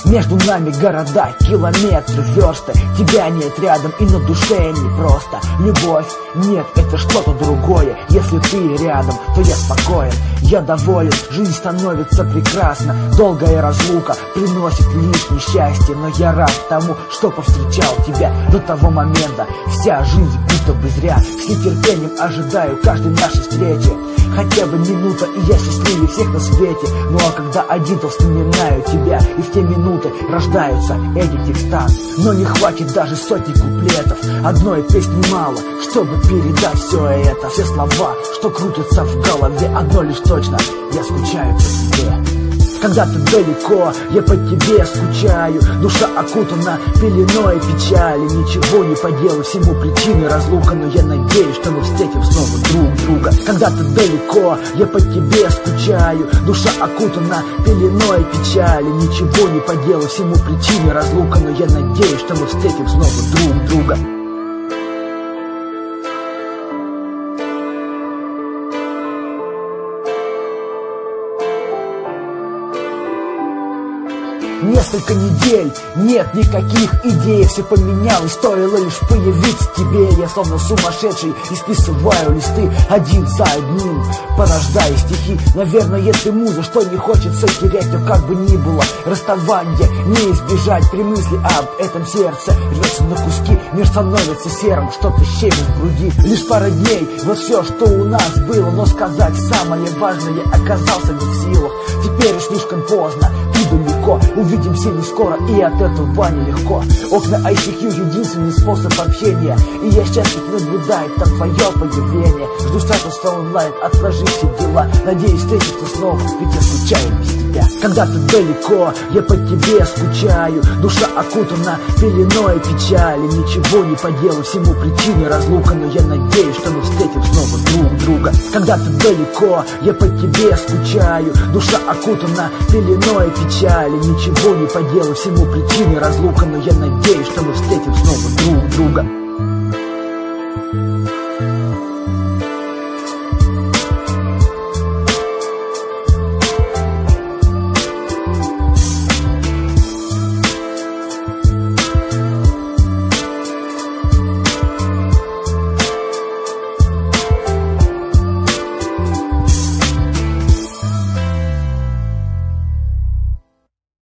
Между нами города, километры, версты. Тебя нет рядом и на душе непросто. Любовь, нет, это что-то другое. Если ты рядом, то я спокоен, я доволен. Жизнь становится прекрасна. Долгая разлука приносит лишь несчастье, но я рад тому, что повстречал тебя до того момента. Вся жизнь будто бы зря. С нетерпением ожидаю каждой нашей встречи. Хотя бы минута, и я счастливее всех на свете. Ну а когда один, то вспоминаю тебя, и в те минуты рождаются эти текста. Но не хватит даже сотни куплетов, одной песни мало, чтобы передать все это. Все слова, что крутятся в голове, одно лишь точно: я скучаю по тебе. Когда ты далеко, я по тебе скучаю. Душа окутана пеленой печали. Ничего не поделаю, всему причины разлука. Но я надеюсь, что мы встретим снова друг друга. Когда ты далеко, я по тебе скучаю. Душа окутана пеленой печали. Ничего не поделаю, всему причины разлука. Но я надеюсь, что мы встретим снова друг друга. Несколько недель, нет никаких идей. Все поменялось, стоило лишь появиться тебе. Я словно сумасшедший исписываю листы один за одним, порождая стихи. Наверное, ты муза, что не хочется терять. Но как бы ни было, расставание не избежать. При мысли об этом сердце рвется на куски. Мир становится серым, что-то щемит в груди. Лишь пара дней, вот все, что у нас было. Но сказать самое важное оказался не в силах. Теперь слишком поздно, ты далеко. Увидимся не скоро, и от этого нелегко. Окна ICQ — единственный способ общения, и я счастлив наблюдать там твое появление. Жду статуса онлайн, отложи все дела. Надеюсь встретиться снова, ведь я скучаю без тебя. Когда ты далеко, я по тебе скучаю. Душа окутана пеленой печали. Ничего не поделаю, всему причины разлука. Но я надеюсь, что мы встретим снова друг друга. Когда ты далеко, я по тебе скучаю. Душа окутана пеленой печали. Ничего не поделаю, всему причины разлука. Но я надеюсь, что мы встретим снова друг друга.